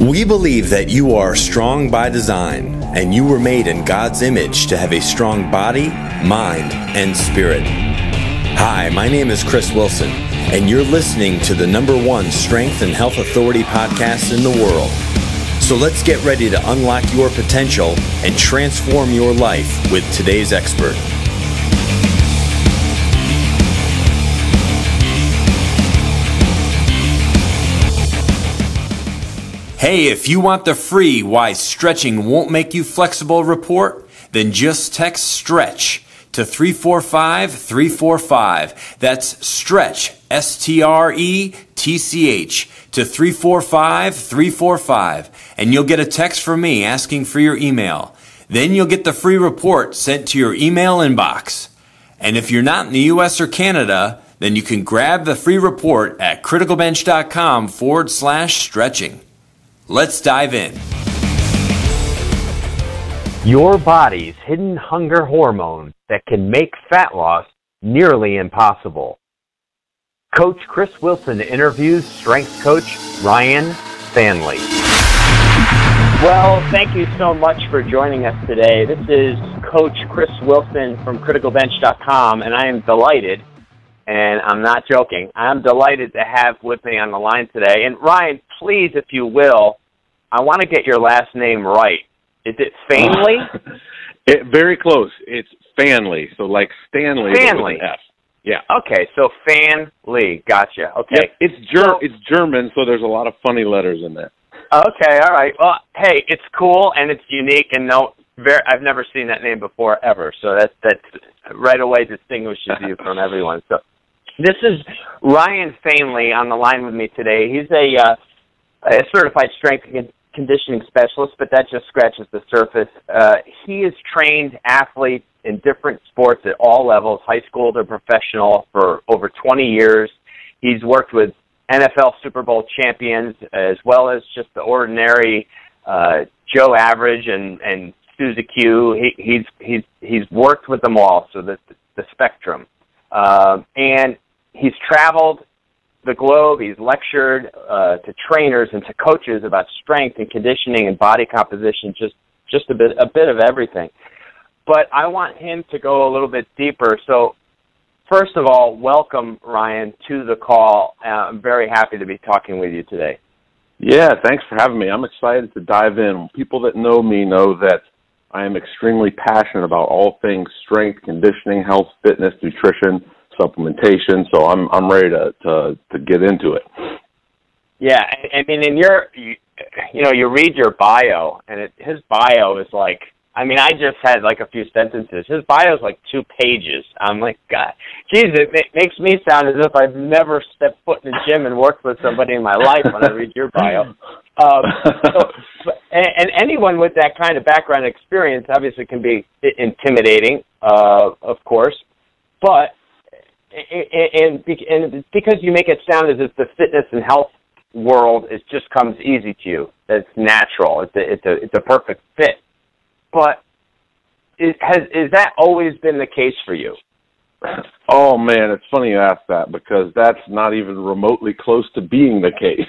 We believe that you are strong by design, and you were made in God's image to have a strong body, mind, and spirit. Hi, my name is Chris Wilson, and you're listening to the #1 Strength and Health Authority podcast in the world. So let's get ready to unlock your potential and transform your life with today's expert. Hey, if you want the free Why Stretching Won't Make You Flexible report, then just text STRETCH to 345-345. That's STRETCH, STRETCH, to 345-345. And you'll get a text from me asking for your email. Then you'll get the free report sent to your email inbox. And if you're not in the US or Canada, then you can grab the free report at criticalbench.com/stretching. Let's dive in. Your body's hidden hunger hormone that can make fat loss nearly impossible. Coach Chris Wilson interviews strength coach Ryan Stanley. Well, thank you so much for joining us today. This is Coach Chris Wilson from criticalbench.com, and I am delighted, and I'm not joking, I'm delighted to have with me on the line today. And Ryan, please, if you will, I want to get your last name right. Is it Fanley? Very close. It's Fanley. So like Stanley. Fanley. With an F. Yeah. Okay, so Fanley. Gotcha. Okay. Yep. It's German, so there's a lot of funny letters in there. Okay, all right. Well, hey, it's cool and it's unique, and I've never seen that name before ever. So that right away distinguishes you from everyone. So this is Ryan Fanley on the line with me today. He's a certified strength and conditioning specialist, but that just scratches the surface. He has trained athletes in different sports at all levels, high school to professional, for over 20 years. He's worked with NFL Super Bowl champions as well as just the ordinary Joe Average and Suzy Q. He's worked with them all, so the spectrum. And he's traveled the globe. He's lectured to trainers and to coaches about strength and conditioning and body composition, just a bit of everything. But I want him to go a little bit deeper. So first of all, welcome, Ryan, to the call. I'm very happy to be talking with you today. Yeah, thanks for having me. I'm excited to dive in. People that know me know that I am extremely passionate about all things strength, conditioning, health, fitness, nutrition, supplementation, so I'm ready to get into it. Yeah, I mean, you read your bio, and his bio is like, I mean, I just had like a few sentences. His bio is like 2 pages. I'm like, God, geez, it makes me sound as if I've never stepped foot in a gym and worked with somebody in my life when I read your bio. And anyone with that kind of background experience obviously can be intimidating, of course, but and because you make it sound as if the fitness and health world just comes easy to you, it's natural, it's a perfect fit. But has that always been the case for you? Oh man, it's funny you ask that, because that's not even remotely close to being the case.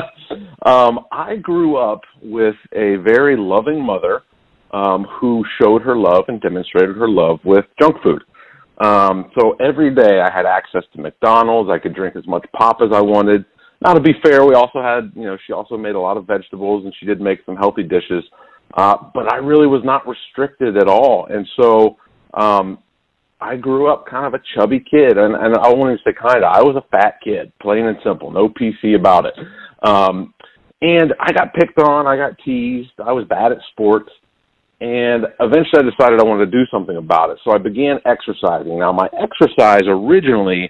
I grew up with a very loving mother who showed her love and demonstrated her love with junk food. So every day I had access to McDonald's. I could drink as much pop as I wanted. Now, to be fair, we also had, she also made a lot of vegetables, and she did make some healthy dishes. But I really was not restricted at all. And so I grew up kind of a chubby kid. And I won't even say kind of. I was a fat kid, plain and simple. No PC about it. And I got picked on. I got teased. I was bad at sports. And eventually I decided I wanted to do something about it. So I began exercising. Now, my exercise originally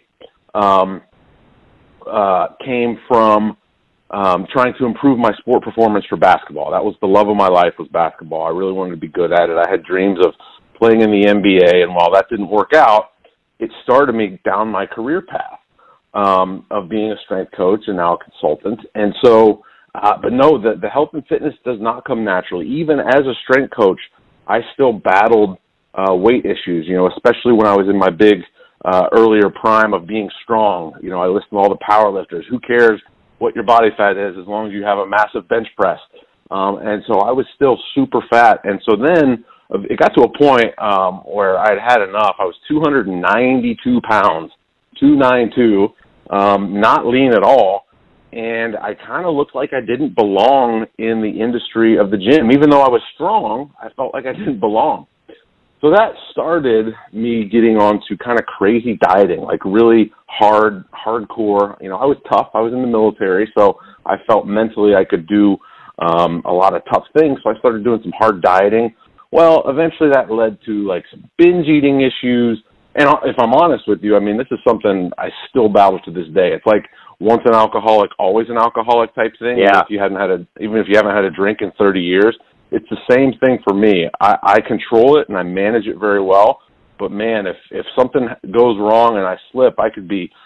came from trying to improve my sport performance for basketball. That was the love of my life, was basketball. I really wanted to be good at it. I had dreams of playing in the NBA, and while that didn't work out, it started me down my career path of being a strength coach and now a consultant. And so, but no, the health and fitness does not come naturally. Even as a strength coach, I still battled weight issues, especially when I was in my big earlier prime of being strong. I listened to all the power lifters. Who cares what your body fat is as long as you have a massive bench press. And so I was still super fat. And so then it got to a point where I'd had enough. I was 292 pounds, 292, not lean at all. And I kind of looked like I didn't belong in the industry of the gym. Even though I was strong, I felt like I didn't belong. So that started me getting on to kind of crazy dieting, like really hardcore. You know, I was tough. I was in the military, so I felt mentally I could do a lot of tough things. So I started doing some hard dieting. Well, eventually that led to like some binge eating issues. And if I'm honest with you, I mean, this is something I still battle to this day. It's like once an alcoholic, always an alcoholic type thing. Yeah. Even if you haven't had a drink in 30 years, it's the same thing for me. I control it and I manage it very well. But man, if something goes wrong and I slip, I could be,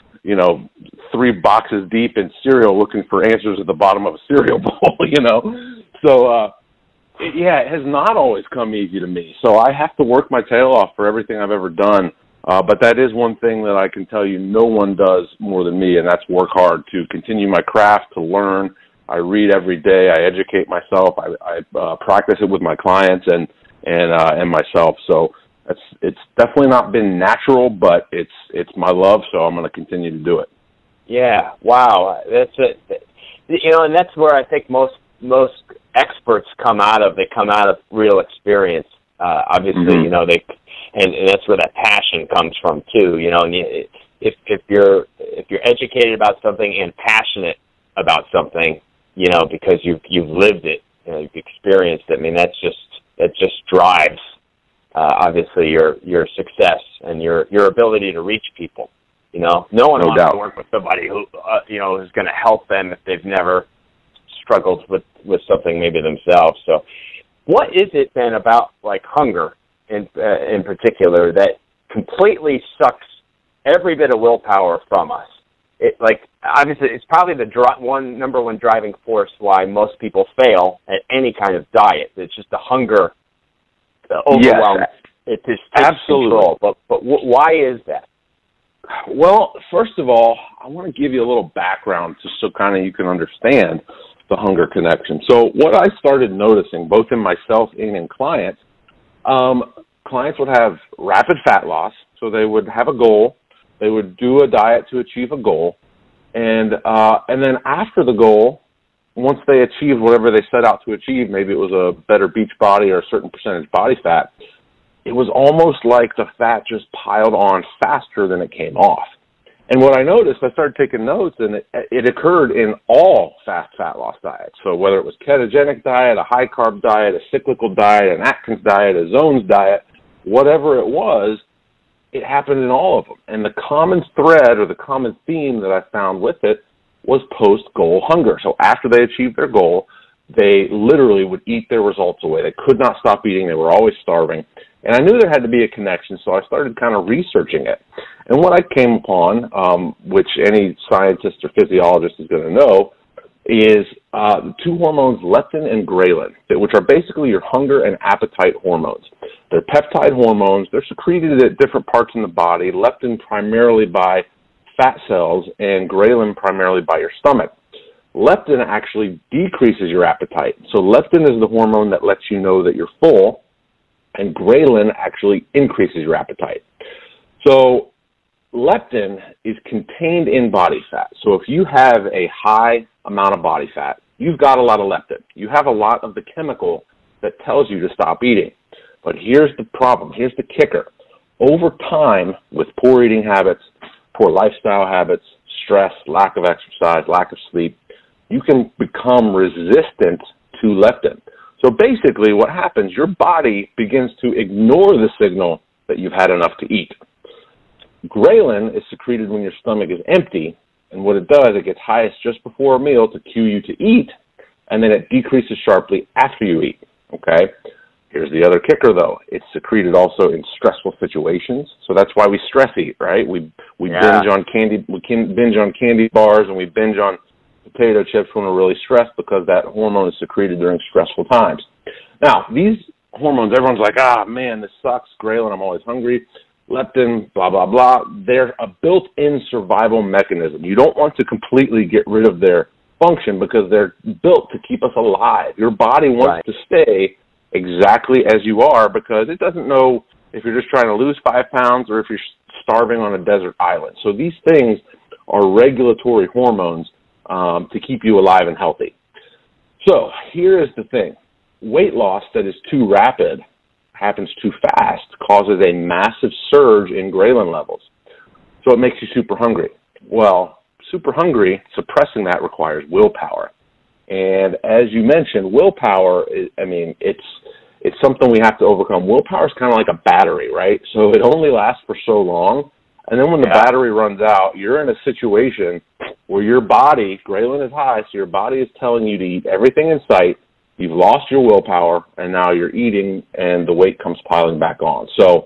3 boxes deep in cereal looking for answers at the bottom of a cereal bowl, So, it has not always come easy to me. So I have to work my tail off for everything I've ever done. But that is one thing that I can tell you no one does more than me, and that's work hard to continue my craft, to learn. I read every day. I educate myself. I practice it with my clients and myself. So it's definitely not been natural, but it's my love, so I'm going to continue to do it. Yeah, wow. That's it. And that's where I think most experts come out of. They come out of real experience. Obviously, Mm-hmm. and that's where that passion comes from too. And if you're educated about something and passionate about something, because you've lived it, you've experienced it. I mean, that just drives obviously your success and your ability to reach people. No one wants to work with somebody who is going to help them if they've never struggled with something maybe themselves. So, what is it then about like hunger in particular that completely sucks every bit of willpower from us? Obviously, it's probably the number one driving force why most people fail at any kind of diet. It's just the hunger, the overwhelm. Yes, it just takes control. But why is that? Well, first of all, I want to give you a little background just so kind of you can understand the hunger connection. So what I started noticing, both in myself and in clients would have rapid fat loss. So they would have a goal. They would do a diet to achieve a goal. And then after the goal, once they achieved whatever they set out to achieve, maybe it was a better beach body or a certain percentage body fat, it was almost like the fat just piled on faster than it came off. And what I noticed, I started taking notes, and it occurred in all fast fat loss diets. So whether it was ketogenic diet, a high-carb diet, a cyclical diet, an Atkins diet, a Zones diet, whatever it was, it happened in all of them. And the common thread or the common theme that I found with it was post-goal hunger. So after they achieved their goal, they literally would eat their results away. They could not stop eating. They were always starving. And I knew there had to be a connection, so I started kind of researching it. And what I came upon, which any scientist or physiologist is going to know, is the two hormones, leptin and ghrelin, which are basically your hunger and appetite hormones. They're peptide hormones. They're secreted at different parts in the body, leptin primarily by fat cells and ghrelin primarily by your stomach. Leptin actually decreases your appetite. So leptin is the hormone that lets you know that you're full, and ghrelin actually increases your appetite. So leptin is contained in body fat. So if you have a high amount of body fat, you've got a lot of leptin. You have a lot of the chemical that tells you to stop eating. But here's the problem. Here's the kicker. Over time, with poor eating habits, poor lifestyle habits, stress, lack of exercise, lack of sleep, you can become resistant to leptin. So basically what happens, your body begins to ignore the signal that you've had enough to eat. Ghrelin is secreted when your stomach is empty, and what it does, it gets highest just before a meal to cue you to eat, and then it decreases sharply after you eat, okay? Here's the other kicker, though. It's secreted also in stressful situations, so that's why we stress eat, right? We binge on candy, we can binge on candy bars, and we binge on potato chips when we're really stressed because that hormone is secreted during stressful times. Now, these hormones, everyone's like, man, this sucks, ghrelin, I'm always hungry, leptin, blah, blah, blah. They're a built-in survival mechanism. You don't want to completely get rid of their function because they're built to keep us alive. Your body wants to stay exactly as you are because it doesn't know if you're just trying to lose 5 pounds or if you're starving on a desert island. So these things are regulatory hormones to keep you alive and healthy. So here is the thing. Weight loss that is too rapid, happens too fast, causes a massive surge in ghrelin levels. So it makes you super hungry. Well, super hungry, suppressing that requires willpower. And as you mentioned, willpower, it's something we have to overcome. Willpower is kind of like a battery, right? So it only lasts for so long. And then when the battery runs out, you're in a situation where your body, ghrelin is high, so your body is telling you to eat everything in sight. You've lost your willpower, and now you're eating, and the weight comes piling back on. So,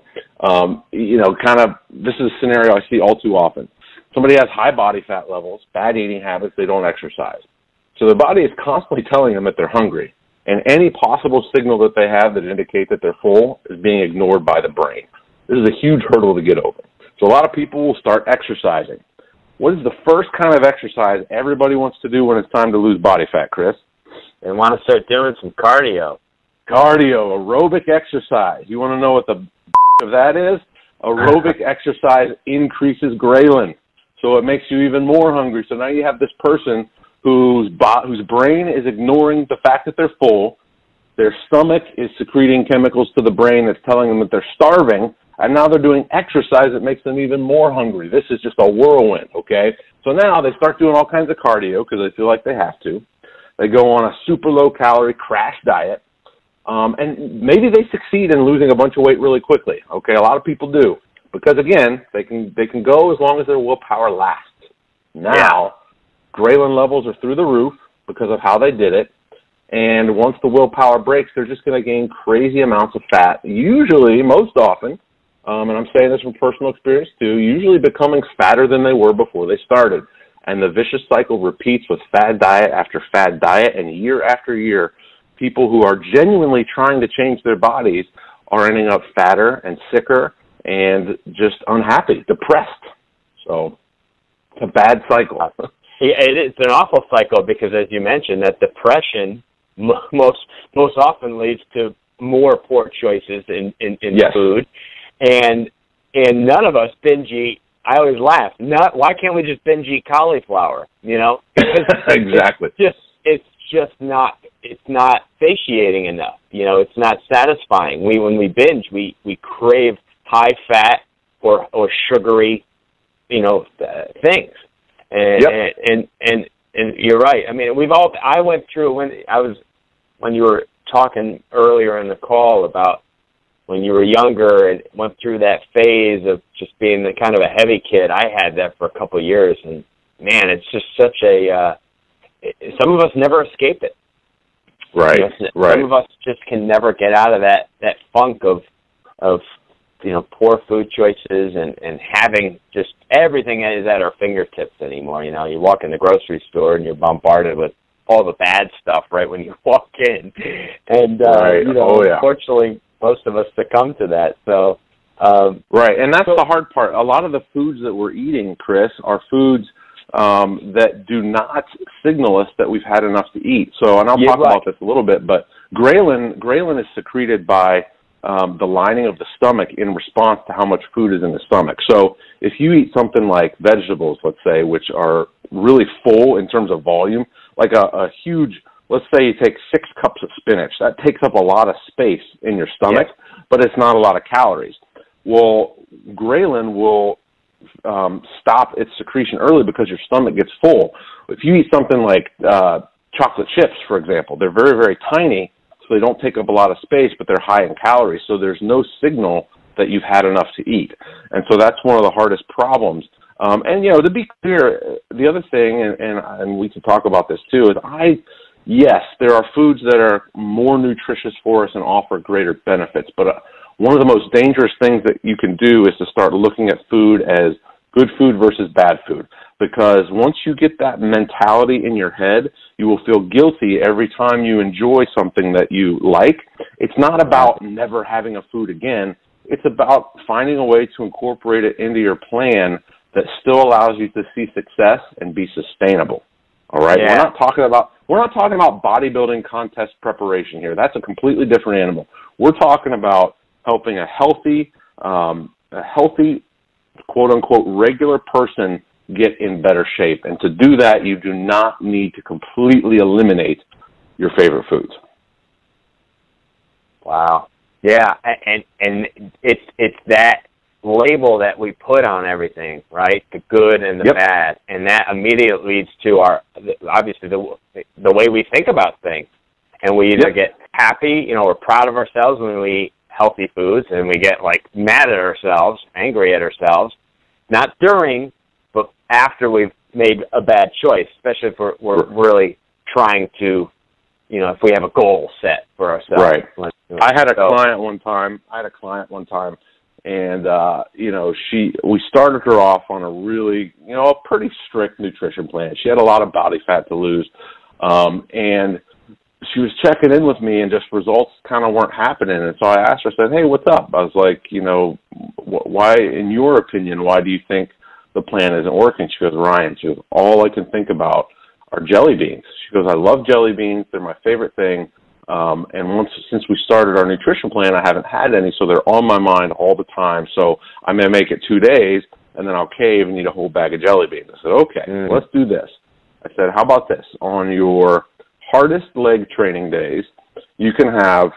this is a scenario I see all too often. Somebody has high body fat levels, bad eating habits, they don't exercise. So their body is constantly telling them that they're hungry. And any possible signal that they have that indicate that they're full is being ignored by the brain. This is a huge hurdle to get over. So a lot of people will start exercising. What is the first kind of exercise everybody wants to do when it's time to lose body fat, Chris? They want to start doing some cardio. Cardio, aerobic exercise. You want to know what the of that is? Aerobic exercise increases ghrelin, so it makes you even more hungry. So now you have this person whose brain is ignoring the fact that they're full. Their stomach is secreting chemicals to the brain that's telling them that they're starving, and now they're doing exercise that makes them even more hungry. This is just a whirlwind, okay? So now they start doing all kinds of cardio because they feel like they have to. They go on a super low-calorie crash diet, and maybe they succeed in losing a bunch of weight really quickly, okay? A lot of people do because, again, they can go as long as their willpower lasts. Now, ghrelin levels are through the roof because of how they did it, and once the willpower breaks, they're just going to gain crazy amounts of fat, usually, most often, and I'm saying this from personal experience too, usually becoming fatter than they were before they started. And the vicious cycle repeats with fad diet after fad diet, and year after year, people who are genuinely trying to change their bodies are ending up fatter and sicker and just unhappy, depressed. So it's a bad cycle. It's an awful cycle because, as you mentioned, that depression most often leads to more poor choices in food. And none of us binge eat. I always laugh. Why can't we just binge eat cauliflower? You know, exactly. It's just not. It's not satiating enough. You know, it's not satisfying. When we binge, we crave high fat or sugary, things. And you're right. I mean, I went through when you were talking earlier in the call about when you were younger and went through that phase of just being the kind of a heavy kid. I had that for a couple of years, and man, it's just such a. Some of us never escape it. Right. Some of us just can never get out of that funk of poor food choices and having just everything is at our fingertips anymore. You know, you walk in the grocery store and you're bombarded with all the bad stuff right when you walk in, and unfortunately, most of us succumb to that. So, right, and that's the hard part. A lot of the foods that we're eating, Chris, are foods that do not signal us that we've had enough to eat. So, and I'll talk about this a little bit, but ghrelin is secreted by the lining of the stomach in response to how much food is in the stomach. So if you eat something like vegetables, let's say, which are really full in terms of volume, like a huge, let's say you take 6 cups of spinach, that takes up a lot of space in your stomach, but it's not a lot of calories. Well, ghrelin will stop its secretion early because your stomach gets full. If you eat something like chocolate chips, for example, they're very, very tiny, so they don't take up a lot of space, but they're high in calories, so there's no signal that you've had enough to eat. And so that's one of the hardest problems. And, to be clear, the other thing, and we can talk about this too, is yes, there are foods that are more nutritious for us and offer greater benefits, but one of the most dangerous things that you can do is to start looking at food as good food versus bad food, because once you get that mentality in your head, you will feel guilty every time you enjoy something that you like. It's not about never having a food again. It's about finding a way to incorporate it into your plan that still allows you to see success and be sustainable. All right, Yeah. we're not talking about bodybuilding contest preparation here. That's a completely different animal. We're talking about helping a healthy, quote unquote, regular person get in better shape. And to do that, you do not need to completely eliminate your favorite foods. Wow. Yeah, and it's that label that we put on everything, right? The good and the bad, and that immediately leads to obviously the way we think about things, and we either get happy, we're proud of ourselves when we eat healthy foods, and we get like mad at ourselves, angry at ourselves, not during, but after we've made a bad choice, especially if we're really trying to, if we have a goal set for ourselves. Right. I had a client one time, and, we started her off on a really, a pretty strict nutrition plan. She had a lot of body fat to lose, and she was checking in with me, and just results kind of weren't happening. And so I asked her, I said, hey, what's up? I was like, why, in your opinion, why do you think the plan isn't working? She goes, Ryan, all I can think about are jelly beans. She goes, I love jelly beans. They're my favorite thing. And since we started our nutrition plan, I haven't had any, so they're on my mind all the time. So I may make it 2 days, and then I'll cave and eat a whole bag of jelly beans. I said, okay, let's do this. I said, how about this? On your hardest leg training days, you can have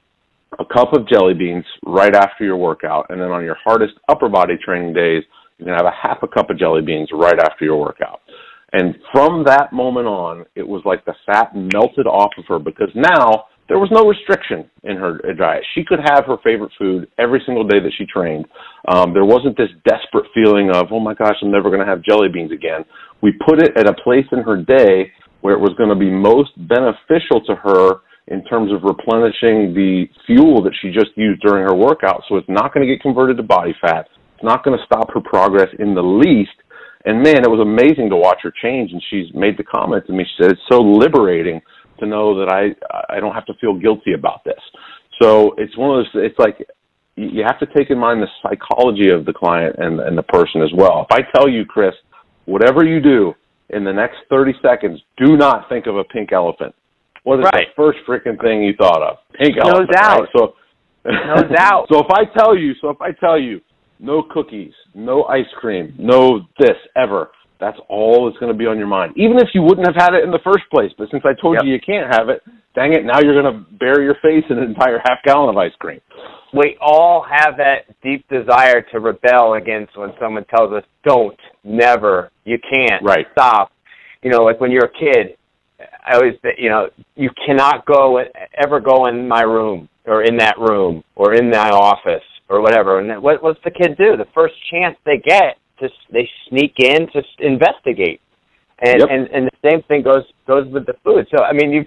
a cup of jelly beans right after your workout, and then on your hardest upper body training days, you can have a half a cup of jelly beans right after your workout. And from that moment on, it was like the fat melted off of her, because now there was no restriction in her diet. She could have her favorite food every single day that she trained. There wasn't this desperate feeling of, oh my gosh, I'm never going to have jelly beans again. We put it at a place in her day where it was going to be most beneficial to her in terms of replenishing the fuel that she just used during her workout. So it's not going to get converted to body fat. It's not going to stop her progress in the least. And man, it was amazing to watch her change. And she's made the comment to me. She said, it's so liberating to know that I don't have to feel guilty about this. So it's one of those, it's like, you have to take in mind the psychology of the client and the person as well. If I tell you, Chris, whatever you do in the next 30 seconds, do not think of a pink elephant. What is the first freaking thing you thought of? Pink elephant. No doubt. Right? So, no doubt. So if I tell you, no cookies, no ice cream, no this, ever, that's all that's going to be on your mind. Even if you wouldn't have had it in the first place. But since I told you can't have it, dang it, now you're going to bury your face in an entire half gallon of ice cream. We all have that deep desire to rebel against when someone tells us, don't, never, you can't, stop. Like when you're a kid, I always, you cannot ever go in my room or in that room or in my office or whatever. And what's the kid do? The first chance they get, they sneak in to investigate. And and the same thing goes with the food. So, I mean,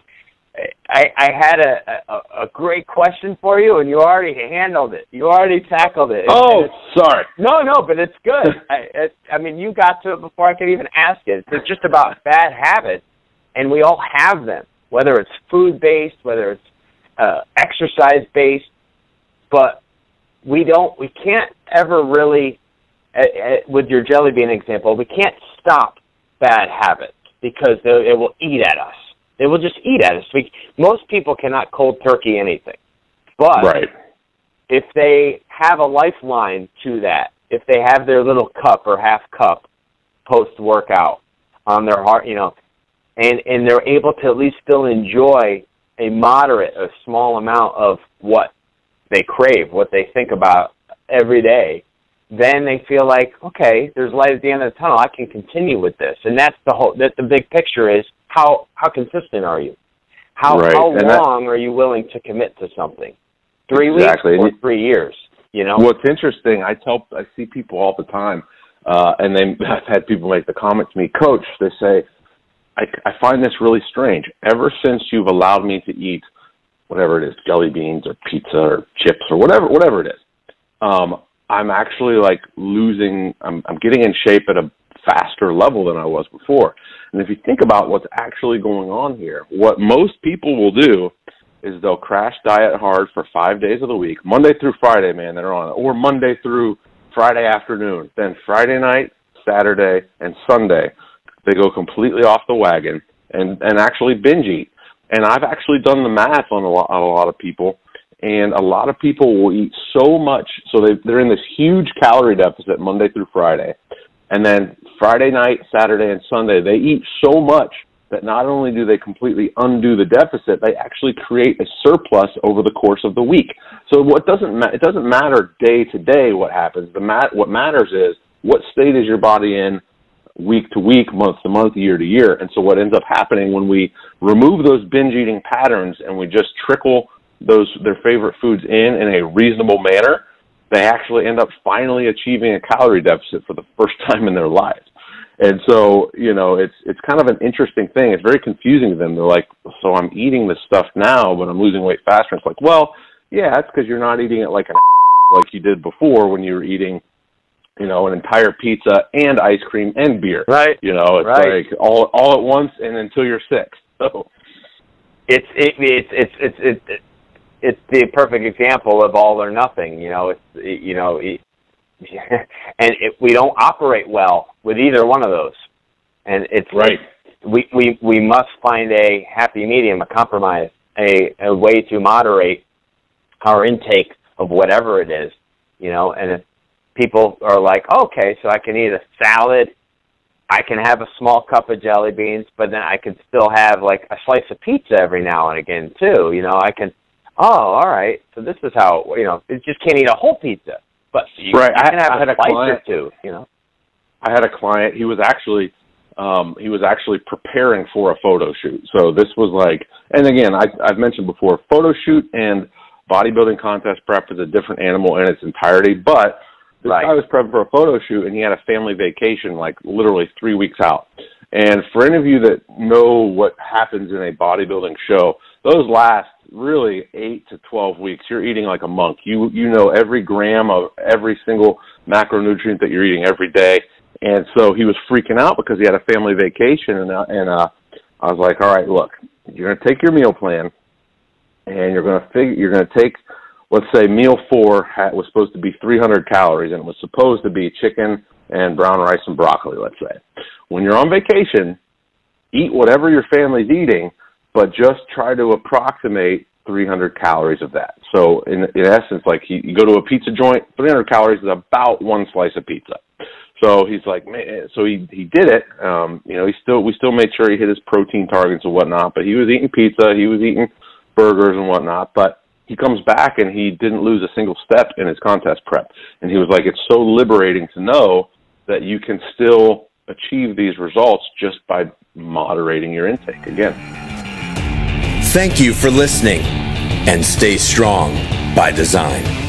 I had a great question for you, and you already handled it. You already tackled it. Oh, sorry. No, but it's good. I mean, you got to it before I could even ask it. It's just about bad habits, and we all have them, whether it's food-based, whether it's exercise-based, but we can't ever really, with your jelly bean example, we can't stop bad habits because it will eat at us. They will just eat at us. Most people cannot cold turkey anything. But if they have a lifeline to that, if they have their little cup or half cup post-workout on their heart, and they're able to at least still enjoy a small amount of what they crave, what they think about every day, then they feel like, okay, there's light at the end of the tunnel. I can continue with this. And that's the big picture is how consistent are you? How long are you willing to commit to something? 3 weeks or 3 years, What's interesting, I see people all the time, and I've had people make the comment to me, Coach, they say, I find this really strange. Ever since you've allowed me to eat whatever it is, jelly beans or pizza or chips or whatever it is, I'm actually I'm getting in shape at a faster level than I was before. And if you think about what's actually going on here, what most people will do is they'll crash diet hard for 5 days of the week, Monday through Friday, man, they're on it, or Monday through Friday afternoon, then Friday night, Saturday, and Sunday, they go completely off the wagon and actually binge eat. And I've actually done the math on a lot of people, and a lot of people will eat so much, so they're in this huge calorie deficit Monday through Friday, and then Friday night, Saturday, and Sunday, they eat so much that not only do they completely undo the deficit, they actually create a surplus over the course of the week. So it doesn't matter day to day what happens. What matters is what state is your body in week to week, month to month, year to year. And so what ends up happening when we remove those binge eating patterns and we just trickle their favorite foods in a reasonable manner, they actually end up finally achieving a calorie deficit for the first time in their lives. And so, it's kind of an interesting thing. It's very confusing to them. They're like, so I'm eating this stuff now, but I'm losing weight faster. It's like, well, yeah, that's because you're not eating it like you did before when you were eating, an entire pizza and ice cream and beer. Right. It's right. like all at once and until you're sick. So it's the perfect example of all or nothing. We don't operate well with either one of those, and it's right. We must find a happy medium, a compromise, a way to moderate our intake of whatever it is, And if people are like, okay, so I can eat a salad, I can have a small cup of jelly beans, but then I can still have like a slice of pizza every now and again too. I can. Oh, all right. So this is how you just can't eat a whole pizza. But you can have a slice or two, I had a client. He was actually preparing for a photo shoot. So this was like, and again, I've mentioned before, photo shoot and bodybuilding contest prep is a different animal in its entirety. But this guy was prepping for a photo shoot, and he had a family vacation, like literally 3 weeks out. And for any of you that know what happens in a bodybuilding show, those last really 8 to 12 weeks. You're eating like a monk. You know every gram of every single macronutrient that you're eating every day. And so he was freaking out because he had a family vacation. And I was like, all right, look, you're going to take your meal plan, and you're going to take, let's say meal 4 was supposed to be 300 calories, and it was supposed to be chicken and brown rice and broccoli, let's say. When you're on vacation, eat whatever your family's eating, but just try to approximate 300 calories of that. So in essence, like you go to a pizza joint, 300 calories is about one slice of pizza. So he's like, man, so he did it. We still made sure he hit his protein targets and whatnot, but he was eating pizza, he was eating burgers and whatnot, but he comes back and he didn't lose a single step in his contest prep. And he was like, it's so liberating to know that you can still achieve these results just by moderating your intake again. Thank you for listening, and stay strong by design.